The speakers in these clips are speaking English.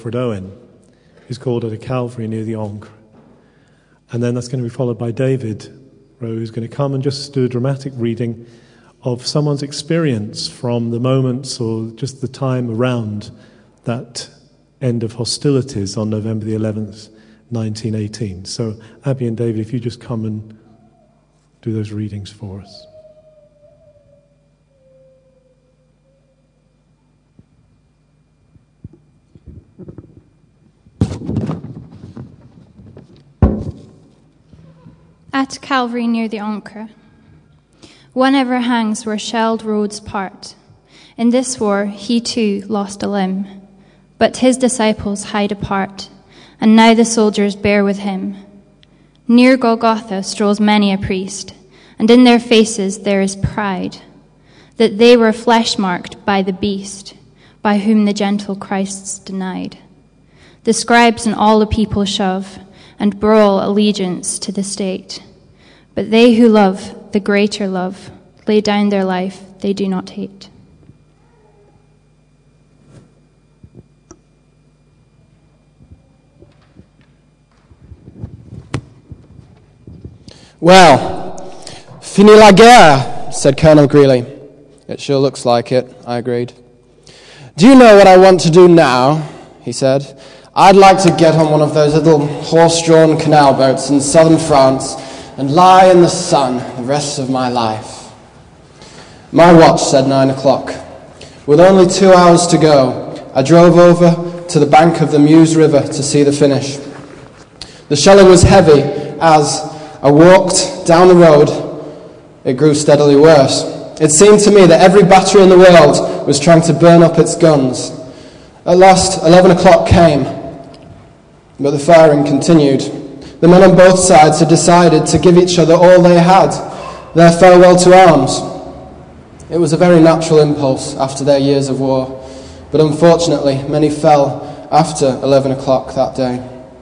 Wilfred Owen, who's called at a Calvary near the Ancre. And then that's going to be followed by David Rowe, who's going to come and just do a dramatic reading of someone's experience from the moments or just the time around that end of hostilities on November the 11th, 1918. So, Abby and David, if you just come and do those readings for us. At Calvary near the Ancre, one ever hangs where shelled roads part. In this war, he too lost a limb, but his disciples hide apart, and now the soldiers bear with him. Near Golgotha strolls many a priest, and in their faces there is pride, that they were flesh-marked by the beast, by whom the gentle Christ's denied. The scribes and all the people shove, and brawl allegiance to the state. But they who love the greater love lay down their life they do not hate. Well, fini la guerre, said Colonel Greeley. It sure looks like it, I agreed. Do you know what I want to do now? He said. I'd like to get on one of those little horse-drawn canal boats in southern France and lie in the sun the rest of my life. My watch said 9 o'clock. With only 2 hours to go, I drove over to the bank of the Meuse River to see the finish. The shelling was heavy as I walked down the road. It grew steadily worse. It seemed to me that every battery in the world was trying to burn up its guns. At last, 11 o'clock came. But the firing continued. The men on both sides had decided to give each other all they had, their farewell to arms. It was a very natural impulse after their years of war, but unfortunately many fell after 11 o'clock that day.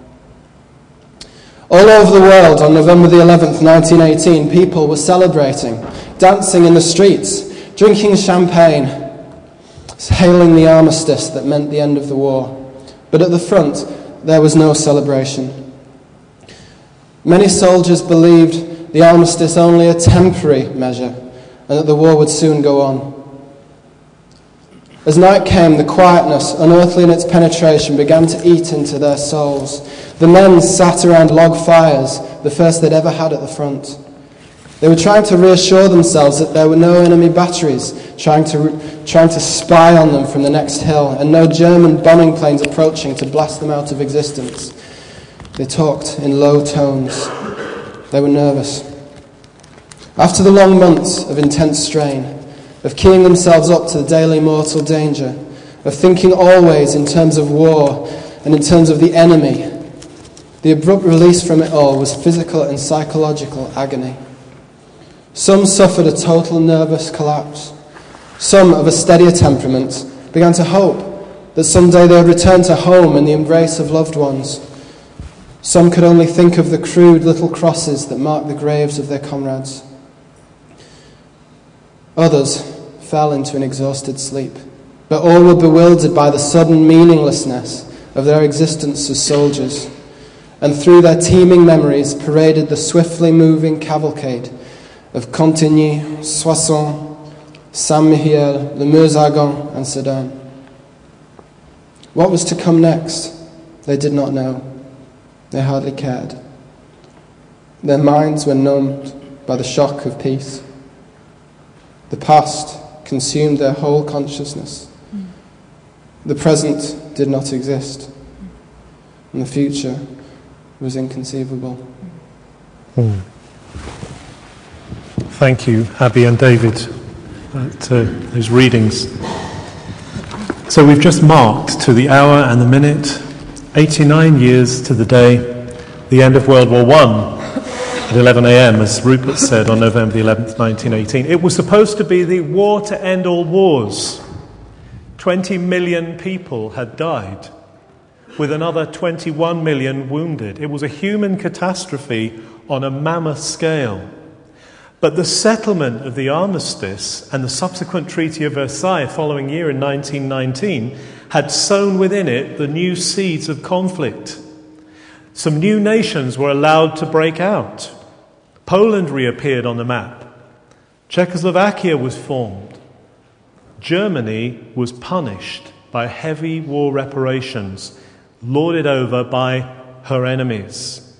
All over the world on November the 11th, 1918, people were celebrating, dancing in the streets, drinking champagne, hailing the armistice that meant the end of the war. But at the front, there was no celebration. Many soldiers believed the armistice only a temporary measure and that the war would soon go on. As night came, the quietness, unearthly in its penetration, began to eat into their souls. The men sat around log fires, the first they'd ever had at the front. They were trying to reassure themselves that there were no enemy batteries trying to spy on them from the next hill, and no German bombing planes approaching to blast them out of existence. They talked in low tones. They were nervous. After the long months of intense strain, of keying themselves up to the daily mortal danger, of thinking always in terms of war and in terms of the enemy, the abrupt release from it all was physical and psychological agony. Some suffered a total nervous collapse. Some, of a steadier temperament, began to hope that someday they would return to home in the embrace of loved ones. Some could only think of the crude little crosses that marked the graves of their comrades. Others fell into an exhausted sleep, but all were bewildered by the sudden meaninglessness of their existence as soldiers, and through their teeming memories paraded the swiftly moving cavalcade of Cantigny, Soissons, Saint-Mihiel, Le Meuse-Argonne, and Sedan. What was to come next? They did not know. They hardly cared. Their minds were numbed by the shock of peace. The past consumed their whole consciousness. The present did not exist. And the future was inconceivable. Thank you, Abby and David, for those readings. So we've just marked to the hour and the minute, 89 years to the day, the end of World War I at 11 a.m., as Rupert said on November the 11th, 1918. It was supposed to be the war to end all wars. 20 million people had died, with another 21 million wounded. It was a human catastrophe on a mammoth scale. But the settlement of the armistice and the subsequent Treaty of Versailles following year in 1919 had sown within it the new seeds of conflict. Some new nations were allowed to break out. Poland reappeared on the map. Czechoslovakia was formed. Germany was punished by heavy war reparations, lorded over by her enemies.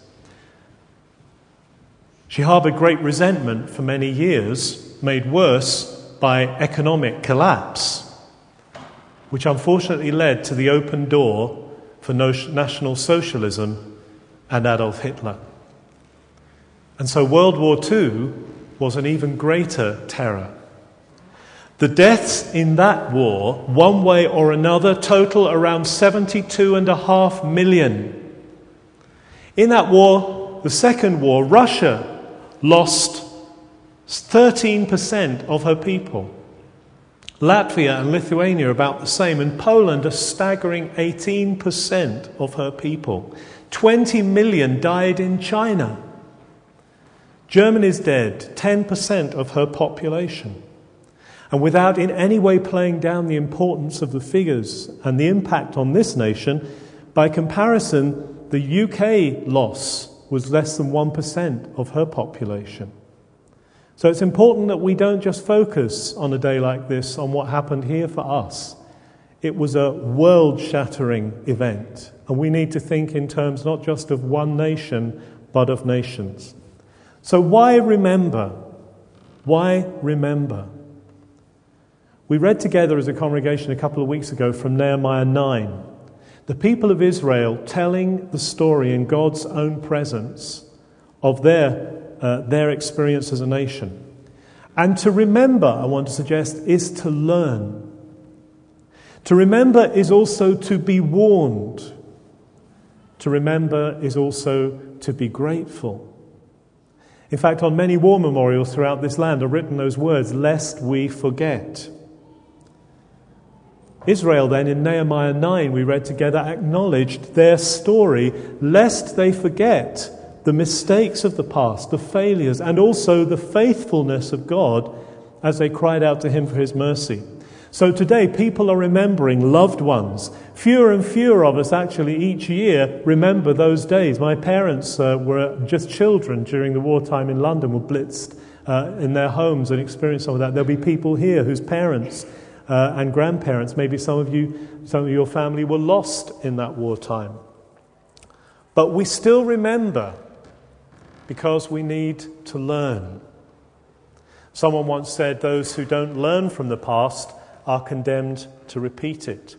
She harbored great resentment for many years, made worse by economic collapse, which unfortunately led to the open door for National Socialism and Adolf Hitler. And so World War II was an even greater terror. The deaths in that war, one way or another, total around 72.5 million. In that war, the Second War, Russia lost 13% of her people. Latvia and Lithuania about the same, and Poland a staggering 18% of her people. 20 million died in China. Germany's dead, 10% of her population. And without in any way playing down the importance of the figures and the impact on this nation, by comparison, the UK loss was less than 1% of her population. So it's important that we don't just focus on a day like this on what happened here for us. It was a world-shattering event, and we need to think in terms not just of one nation, but of nations. So why remember? Why remember? We read together as a congregation a couple of weeks ago from Nehemiah 9, the people of Israel telling the story in God's own presence of their experience as a nation. And to remember, I want to suggest, is to learn. To remember is also to be warned. To remember is also to be grateful. In fact, on many war memorials throughout this land are written those words, lest we forget. Israel then, in Nehemiah 9, we read together, acknowledged their story, lest they forget the mistakes of the past, the failures, and also the faithfulness of God as they cried out to him for his mercy. So today, people are remembering loved ones. Fewer and fewer of us actually each year remember those days. My parents were just children during the wartime in London, were blitzed in their homes and experienced some of that. There'll be people here whose parents and grandparents, maybe some of your family were lost in that wartime. But we still remember because we need to learn. Someone once said, those who don't learn from the past are condemned to repeat it.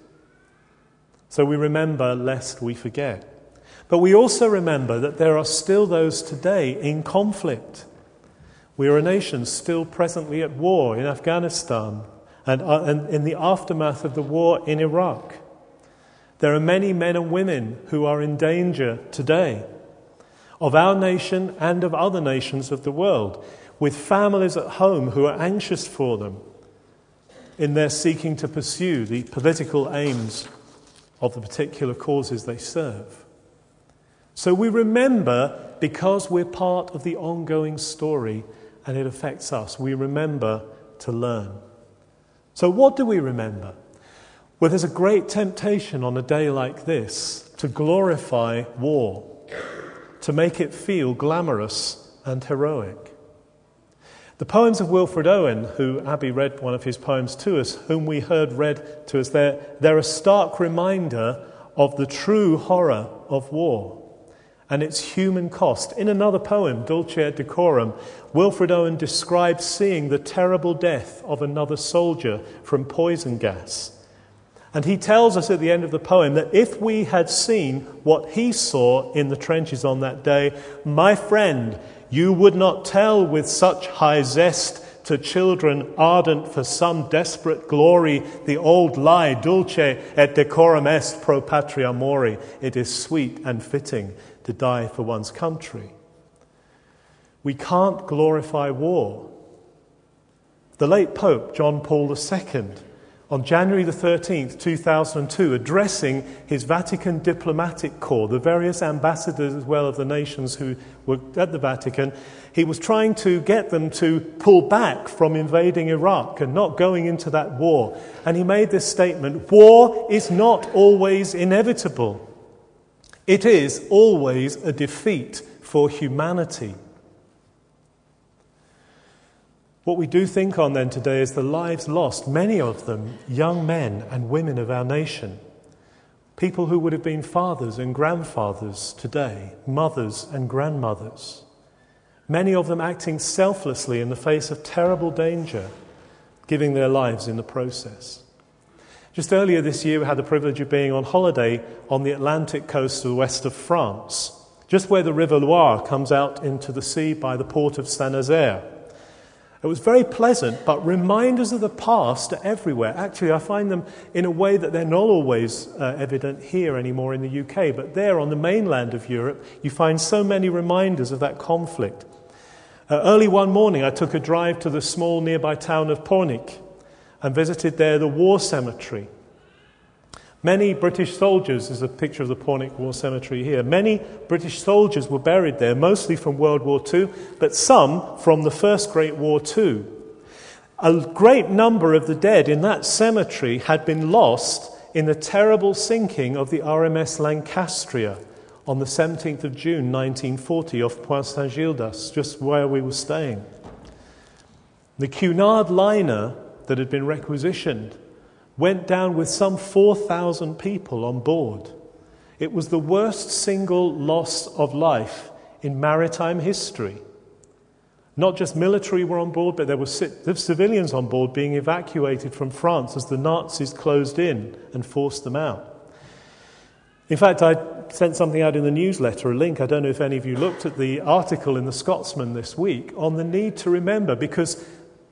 So we remember lest we forget. But we also remember that there are still those today in conflict. We are a nation still presently at war in Afghanistan and in the aftermath of the war in Iraq. There are many men and women who are in danger today of our nation and of other nations of the world, with families at home who are anxious for them in their seeking to pursue the political aims of the particular causes they serve. So we remember because we're part of the ongoing story and it affects us. We remember to learn. So what do we remember? Well, there's a great temptation on a day like this to glorify war, to make it feel glamorous and heroic. The poems of Wilfred Owen, who Abby read one of his poems to us, whom we heard read to us there, they're a stark reminder of the true horror of war and its human cost. In another poem, Dulce et Decorum, Wilfred Owen describes seeing the terrible death of another soldier from poison gas. And he tells us at the end of the poem that if we had seen what he saw in the trenches on that day, my friend, you would not tell with such high zest to children ardent for some desperate glory the old lie, dulce et decorum est pro patria mori. It is sweet and fitting to die for one's country. We can't glorify war. The late Pope John Paul II on January the 13th, 2002, addressing his Vatican diplomatic corps, the various ambassadors as well of the nations who were at the Vatican, he was trying to get them to pull back from invading Iraq and not going into that war. And he made this statement: war is not always inevitable. It is always a defeat for humanity. What we do think on then today is the lives lost, many of them young men and women of our nation, people who would have been fathers and grandfathers today, mothers and grandmothers, many of them acting selflessly in the face of terrible danger, giving their lives in the process. Just earlier this year, we had the privilege of being on holiday on the Atlantic coast to the west of France, just where the River Loire comes out into the sea by the port of Saint-Nazaire. It was very pleasant, but reminders of the past are everywhere. Actually, I find them in a way that they're not always evident here anymore in the UK, but there on the mainland of Europe, you find so many reminders of that conflict. Early one morning, I took a drive to the small nearby town of Pornic and visited there the war cemetery. Many British soldiers, there's a picture of the Pornic War Cemetery here, many British soldiers were buried there, mostly from World War II, but some from the First Great War too. A great number of the dead in that cemetery had been lost in the terrible sinking of the RMS Lancastria on the 17th of June 1940 off Point Saint-Gildas, just where we were staying. The Cunard liner that had been requisitioned went down with some 4,000 people on board. It was the worst single loss of life in maritime history. Not just military were on board, but there were civilians on board being evacuated from France as the Nazis closed in and forced them out. In fact, I sent something out in the newsletter, a link. I don't know if any of you looked at the article in the Scotsman this week on the need to remember, because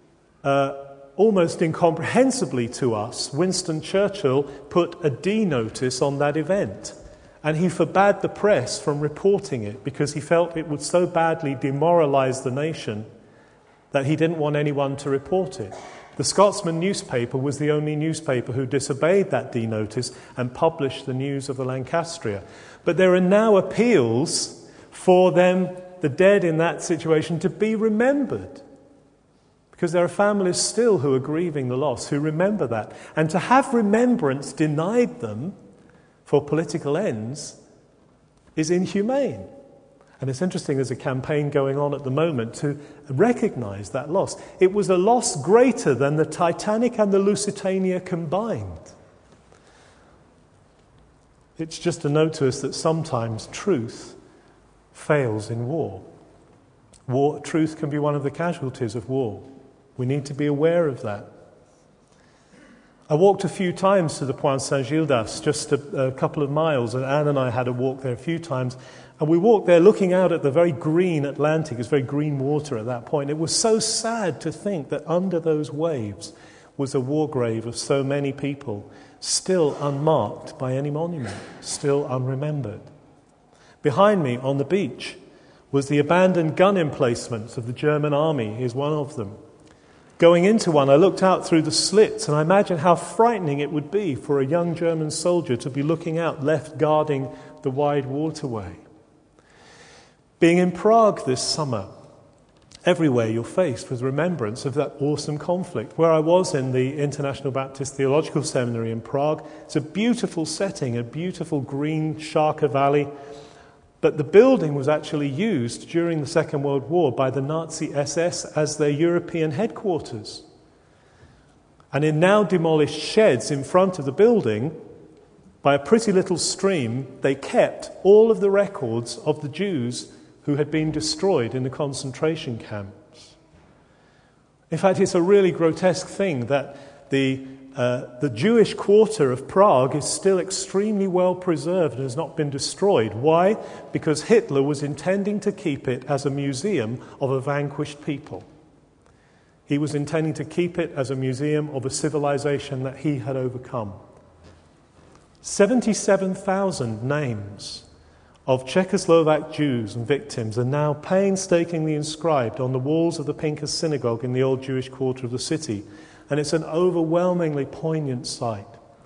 almost incomprehensibly to us, Winston Churchill put a D notice on that event, and he forbade the press from reporting it because he felt it would so badly demoralise the nation that he didn't want anyone to report it. The Scotsman newspaper was the only newspaper who disobeyed that D notice and published the news of the Lancastria. But there are now appeals for them, the dead in that situation, to be remembered, because there are families still who are grieving the loss, who remember that. And to have remembrance denied them for political ends is inhumane. And it's interesting, there's a campaign going on at the moment to recognise that loss. It was a loss greater than the Titanic and the Lusitania combined. It's just a note to us that sometimes truth fails in war. Truth can be one of the casualties of war. We need to be aware of that. I walked a few times to the Point Saint-Gildas, just a couple of miles, and Anne and I had a walk there a few times, and we walked there looking out at the very green Atlantic. It's very green water at that point. It was so sad to think that under those waves was a war grave of so many people, still unmarked by any monument, still unremembered. Behind me on the beach was the abandoned gun emplacements of the German army. Here's one of them. Going into one, I looked out through the slits and I imagined how frightening it would be for a young German soldier to be looking out, left guarding the wide waterway. Being in Prague this summer, everywhere you're faced with remembrance of that awesome conflict. Where I was in the International Baptist Theological Seminary in Prague, it's a beautiful setting, a beautiful green Sharka Valley. But the building was actually used during the Second World War by the Nazi SS as their European headquarters. And in now demolished sheds in front of the building, by a pretty little stream, they kept all of the records of the Jews who had been destroyed in the concentration camps. In fact, it's a really grotesque thing that the Jewish quarter of Prague is still extremely well preserved and has not been destroyed. Why? Because Hitler was intending to keep it as a museum of a vanquished people. He was intending to keep it as a museum of a civilization that he had overcome. 77,000 names of Czechoslovak Jews and victims are now painstakingly inscribed on the walls of the Pinkas Synagogue in the old Jewish quarter of the city. and it's an overwhelmingly poignant sight.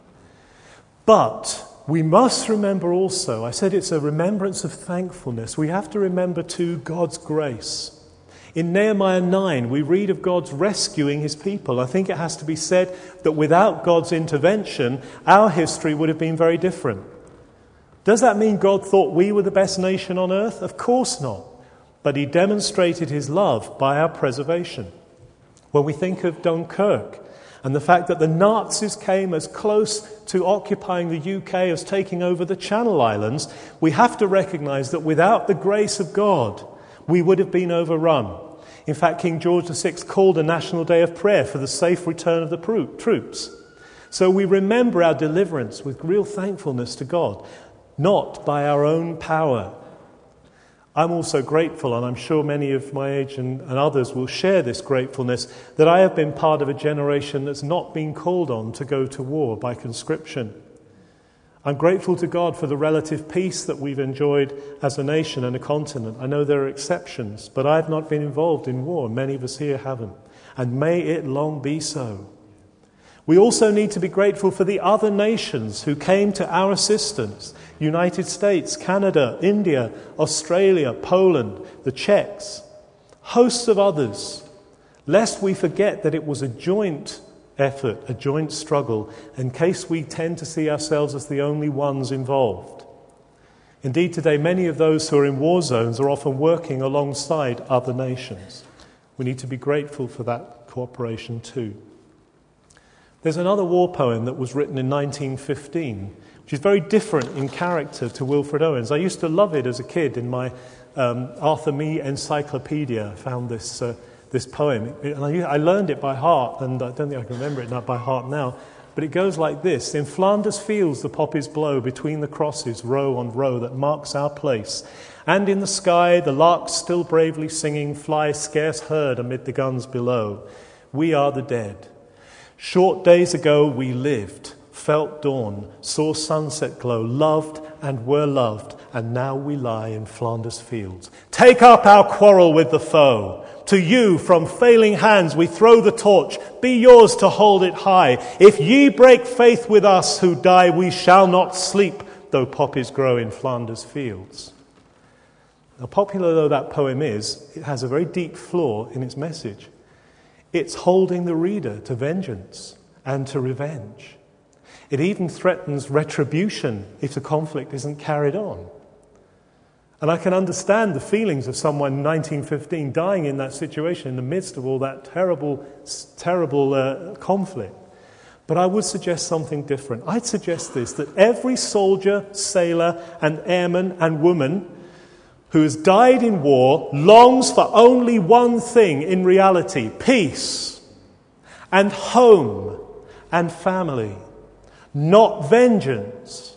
But we must remember also, I said it's a remembrance of thankfulness. We have to remember too God's grace. In Nehemiah 9, we read of God's rescuing his people. I think it has to be said that without God's intervention, our history would have been very different. Does that mean God thought we were the best nation on earth? Of course not. But he demonstrated his love by our preservation. When we think of Dunkirk and the fact that the Nazis came as close to occupying the UK as taking over the Channel Islands, we have to recognise that without the grace of God, we would have been overrun. In fact, King George VI called a national day of prayer for the safe return of the troops. So we remember our deliverance with real thankfulness to God, not by our own power. I'm also grateful, and I'm sure many of my age and others will share this gratefulness, that I have been part of a generation that's not been called on to go to war by conscription. I'm grateful to God for the relative peace that we've enjoyed as a nation and a continent. I know there are exceptions, but I've not been involved in war. Many of us here haven't. And may it long be so. We also need to be grateful for the other nations who came to our assistance. United States, Canada, India, Australia, Poland, the Czechs, hosts of others, lest we forget that it was a joint effort, a joint struggle, in case we tend to see ourselves as the only ones involved. Indeed, today, many of those who are in war zones are often working alongside other nations. We need to be grateful for that cooperation too. There's another war poem that was written in 1915, which is very different in character to Wilfred Owen's. I used to love it as a kid in my Arthur Mee encyclopedia. I found this poem, and I learned it by heart, and I don't think I can remember it by heart now, but it goes like this. In Flanders fields the poppies blow, between the crosses, row on row, that marks our place. And in the sky the larks still bravely singing fly scarce heard amid the guns below. We are the dead. Short days ago we lived, felt dawn, saw sunset glow, loved and were loved, and now we lie in Flanders fields. Take up our quarrel with the foe. To you from failing hands we throw the torch. Be yours to hold it high. If ye break faith with us who die, we shall not sleep, though poppies grow in Flanders fields. Now, popular though that poem is, it has a very deep flaw in its message. It's holding the reader to vengeance and to revenge. It even threatens retribution if the conflict isn't carried on. And I can understand the feelings of someone in 1915 dying in that situation in the midst of all that terrible conflict. But I would suggest something different. I'd suggest this, that every soldier, sailor and airman and woman who has died in war longs for only one thing in reality: peace and home and family, not vengeance.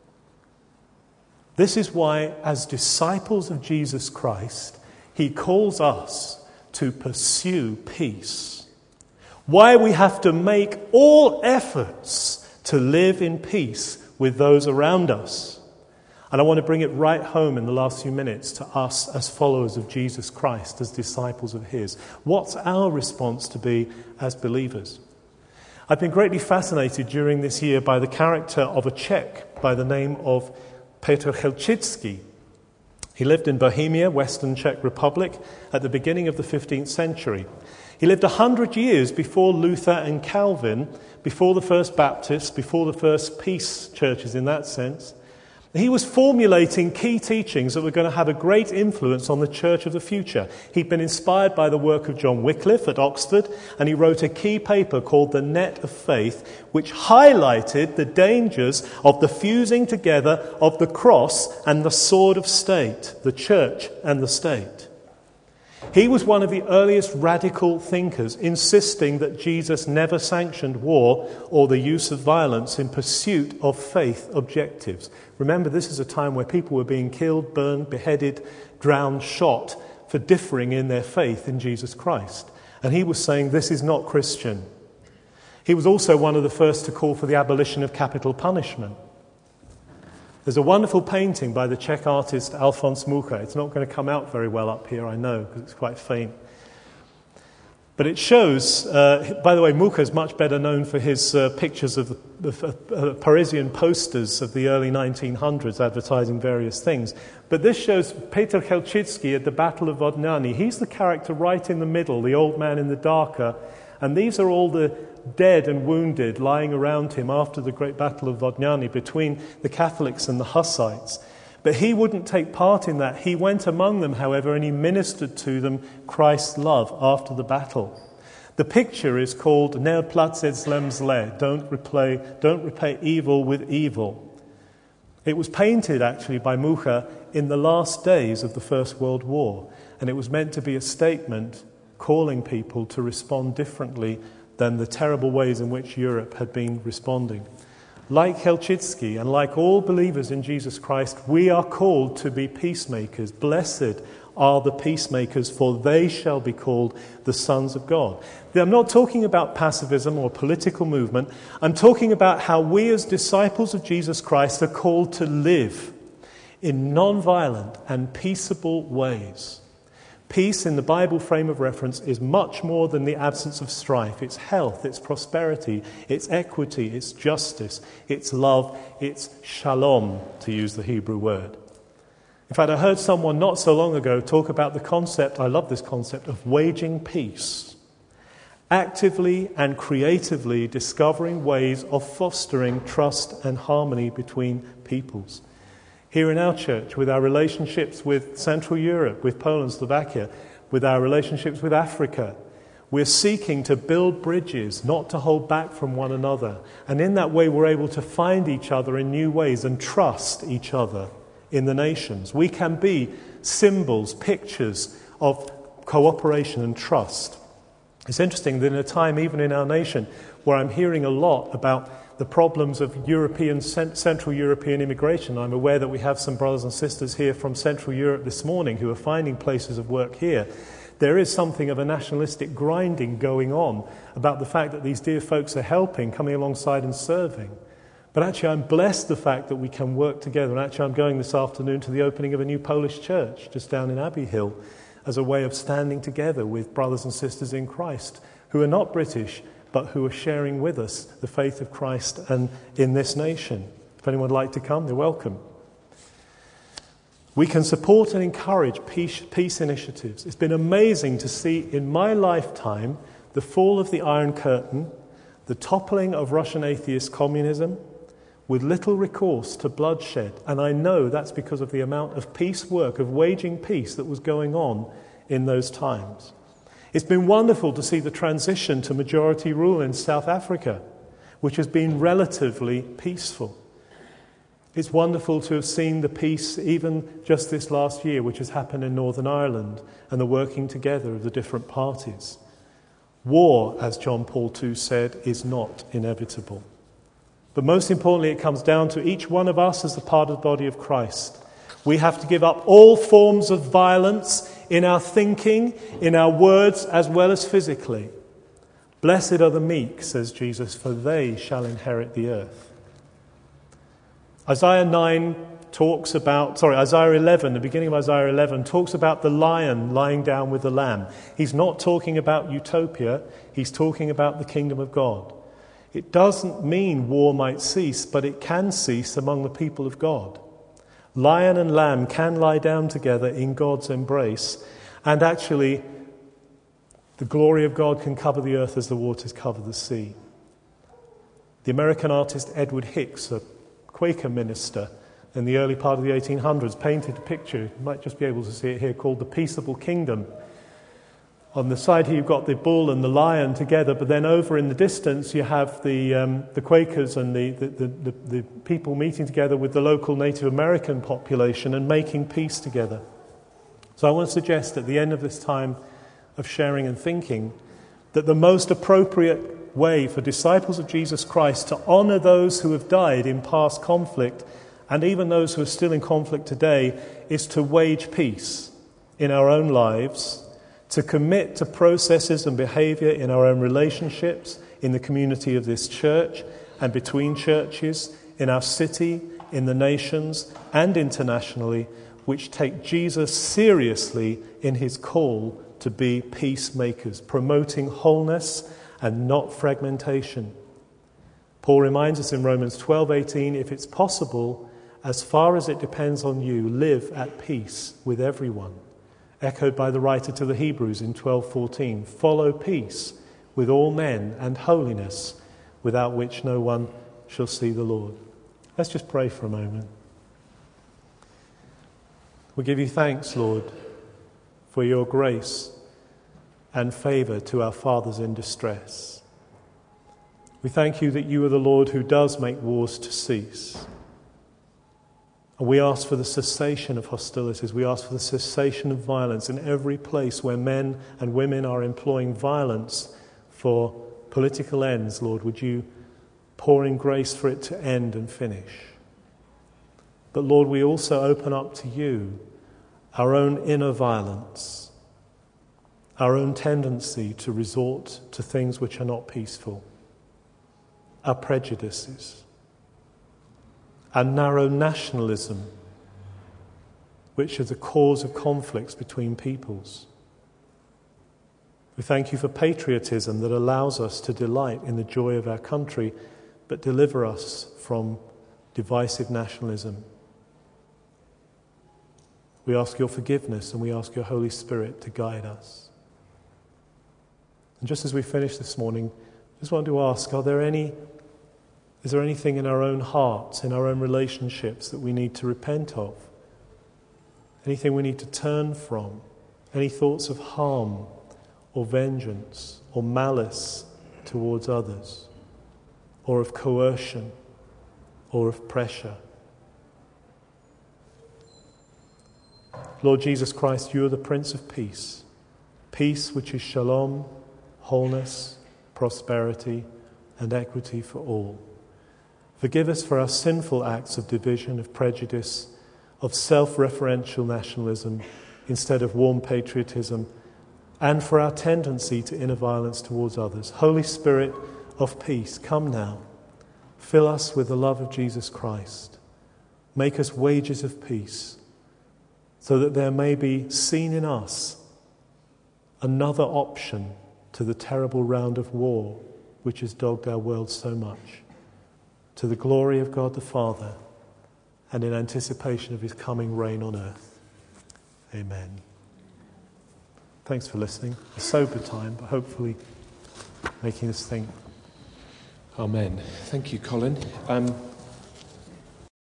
This is why, as disciples of Jesus Christ, he calls us to pursue peace. Why we have to make all efforts to live in peace with those around us. And I want to bring it right home in the last few minutes to us as followers of Jesus Christ, as disciples of his. What's our response to be as believers? I've been greatly fascinated during this year by the character of a Czech by the name of Petr Chelčický. He lived in Bohemia, Western Czech Republic, at the beginning of the 15th century. He lived 100 years before Luther and Calvin, before the first Baptists, before the first peace churches in that sense. He was formulating key teachings that were going to have a great influence on the church of the future. He'd been inspired by the work of John Wycliffe at Oxford, and he wrote a key paper called The Net of Faith, which highlighted the dangers of the fusing together of the cross and the sword of state, the church and the state. He was one of the earliest radical thinkers, insisting that Jesus never sanctioned war or the use of violence in pursuit of faith objectives. Remember, this is a time where people were being killed, burned, beheaded, drowned, shot for differing in their faith in Jesus Christ. And he was saying this is not Christian. He was also one of the first to call for the abolition of capital punishment. There's a wonderful painting by the Czech artist Alfons Mucha. It's not going to come out very well up here, I know, because it's quite faint. But it shows, by the way, Mucha is much better known for his pictures of the Parisian posters of the early 1900s advertising various things. But this shows Petr Chelčický at the Battle of Vodňany. He's the character right in the middle, the old man in the darker. And these are all the dead and wounded lying around him after the great Battle of Vodňany between the Catholics and the Hussites. But he wouldn't take part in that. He went among them, however, and he ministered to them Christ's love after the battle. The picture is called Neodplacet zlem zle, don't repay evil with evil. It was painted actually by Mucha in the last days of the First World War, and it was meant to be a statement calling people to respond differently than the terrible ways in which Europe had been responding. Like Chelčický and like all believers in Jesus Christ, we are called to be peacemakers. Blessed are the peacemakers, for they shall be called the sons of God. I'm not talking about pacifism or political movement. I'm talking about how we as disciples of Jesus Christ are called to live in non-violent and peaceable ways. Peace in the Bible frame of reference is much more than the absence of strife. It's health, it's prosperity, it's equity, it's justice, it's love, it's shalom, to use the Hebrew word. In fact, I heard someone not so long ago talk about the concept, I love this concept, of waging peace. Actively and creatively discovering ways of fostering trust and harmony between peoples. Here in our church, with our relationships with Central Europe, with Poland, Slovakia, with our relationships with Africa, we're seeking to build bridges, not to hold back from one another. And in that way, we're able to find each other in new ways and trust each other in the nations. We can be symbols, pictures of cooperation and trust. It's interesting that in a time, even in our nation, where I'm hearing a lot about the problems of Central European immigration. I'm aware that we have some brothers and sisters here from Central Europe this morning who are finding places of work here. There is something of a nationalistic grinding going on about the fact that these dear folks are helping, coming alongside and serving. But actually I'm blessed the fact that we can work together. And actually I'm going this afternoon to the opening of a new Polish church just down in Abbey Hill as a way of standing together with brothers and sisters in Christ who are not British, but who are sharing with us the faith of Christ and in this nation. If anyone would like to come, they're welcome. We can support and encourage peace initiatives. It's been amazing to see in my lifetime the fall of the Iron Curtain, the toppling of Russian atheist communism, with little recourse to bloodshed. And I know that's because of the amount of peace work, of waging peace that was going on in those times. It's been wonderful to see the transition to majority rule in South Africa, which has been relatively peaceful. It's wonderful to have seen the peace, even just this last year, which has happened in Northern Ireland, and the working together of the different parties. War, as John Paul II said, is not inevitable. But most importantly, it comes down to each one of us as a part of the body of Christ. We have to give up all forms of violence in our thinking, in our words, as well as physically. Blessed are the meek, says Jesus, for they shall inherit the earth. Isaiah 11, the beginning of Isaiah 11, talks about the lion lying down with the lamb. He's not talking about utopia, he's talking about the kingdom of God. It doesn't mean war might cease, but it can cease among the people of God. Lion and lamb can lie down together in God's embrace, and actually the glory of God can cover the earth as the waters cover the sea. The American artist Edward Hicks, a Quaker minister in the early part of the 1800s, painted a picture, you might just be able to see it here, called The Peaceable Kingdom. On the side here you've got the bull and the lion together, but then over in the distance you have the Quakers and the people meeting together with the local Native American population and making peace together. So I want to suggest at the end of this time of sharing and thinking that the most appropriate way for disciples of Jesus Christ to honour those who have died in past conflict, and even those who are still in conflict today, is to wage peace in our own lives, to commit to processes and behaviour in our own relationships, in the community of this church and between churches, in our city, in the nations and internationally, which take Jesus seriously in his call to be peacemakers, promoting wholeness and not fragmentation. Paul reminds us in Romans 12:18, if it's possible, as far as it depends on you, live at peace with everyone. Echoed by the writer to the Hebrews in 12:14, follow peace with all men and holiness, without which no one shall see the Lord. Let's just pray for a moment. We give you thanks, Lord, for your grace and favour to our fathers in distress. We thank you that you are the Lord who does make wars to cease. And we ask for the cessation of hostilities. We ask for the cessation of violence in every place where men and women are employing violence for political ends. Lord, would you pour in grace for it to end and finish? But Lord, we also open up to you our own inner violence, our own tendency to resort to things which are not peaceful, our prejudices, our narrow nationalism, which is the cause of conflicts between peoples. We thank you for patriotism that allows us to delight in the joy of our country, but deliver us from divisive nationalism. We ask your forgiveness and we ask your Holy Spirit to guide us. And just as we finish this morning, I just want to ask, is there anything in our own hearts, in our own relationships that we need to repent of? Anything we need to turn from? Any thoughts of harm or vengeance or malice towards others, or of coercion or of pressure? Lord Jesus Christ, you are the Prince of Peace, peace which is shalom, wholeness, prosperity, and equity for all. Forgive us for our sinful acts of division, of prejudice, of self-referential nationalism instead of warm patriotism, and for our tendency to inner violence towards others. Holy Spirit of peace, come now. Fill us with the love of Jesus Christ. Make us wages of peace, so that there may be seen in us another option to the terrible round of war which has dogged our world so much, to the glory of God the Father and in anticipation of his coming reign on earth. Amen. Thanks for listening. A sober time, but hopefully making us think. Amen. Thank you, Colin.